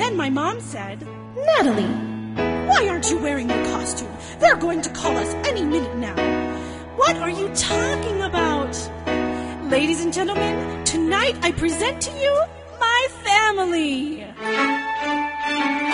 Then my mom said, "Natalie, why aren't you wearing your costume? They're going to call us any minute now." "What are you talking about?" "Ladies and gentlemen, tonight I present to you my family."